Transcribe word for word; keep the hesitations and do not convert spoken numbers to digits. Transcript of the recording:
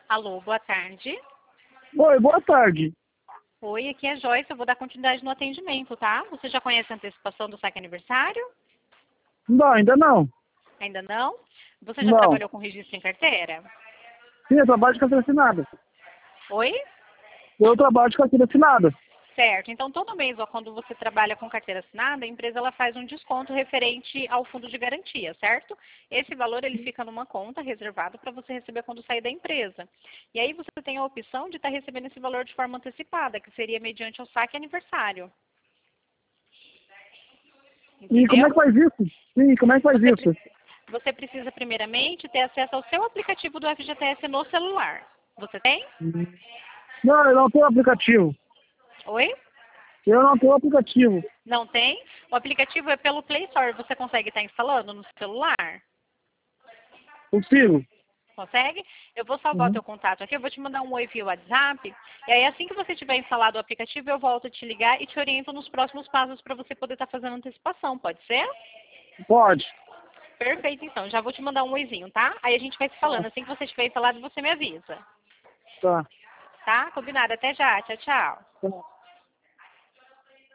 Alô, boa tarde. Oi, boa tarde. Oi, aqui é a Joyce, eu vou dar continuidade no atendimento, tá? Você já conhece a antecipação do saque aniversário? Não, ainda não. Ainda não? Você já Não. trabalhou com registro em carteira? Sim, eu trabalho de carteira assinada. Oi? Eu trabalho de carteira assinada. Certo. Então, todo mês, ó, quando você trabalha com carteira assinada, a empresa ela faz um desconto referente ao fundo de garantia, certo? Esse valor ele fica numa conta reservada para você receber quando sair da empresa. E aí você tem a opção de estar recebendo esse valor de forma antecipada, que seria mediante o saque aniversário. E como é Entendeu? que faz isso? Sim, como é que faz Você, isso? pre- você precisa primeiramente ter acesso ao seu aplicativo do F G T S no celular. Você tem? Não, eu não tenho aplicativo. Oi? Eu não tenho aplicativo. Não tem? O aplicativo é pelo Play Store. Você consegue estar instalando no celular? Consigo. Consegue? Eu vou salvar o Uhum. teu contato aqui, eu vou te mandar um oi via WhatsApp, e aí assim que você tiver instalado o aplicativo, eu volto a te ligar e te oriento nos próximos passos para você poder estar fazendo antecipação, pode ser? Pode. Perfeito, então. Já vou te mandar um oizinho, tá? Aí a gente vai se falando. Assim que você tiver instalado, você me avisa. Tá. Tá? Combinado. Até já. Tchau, tchau. Tá.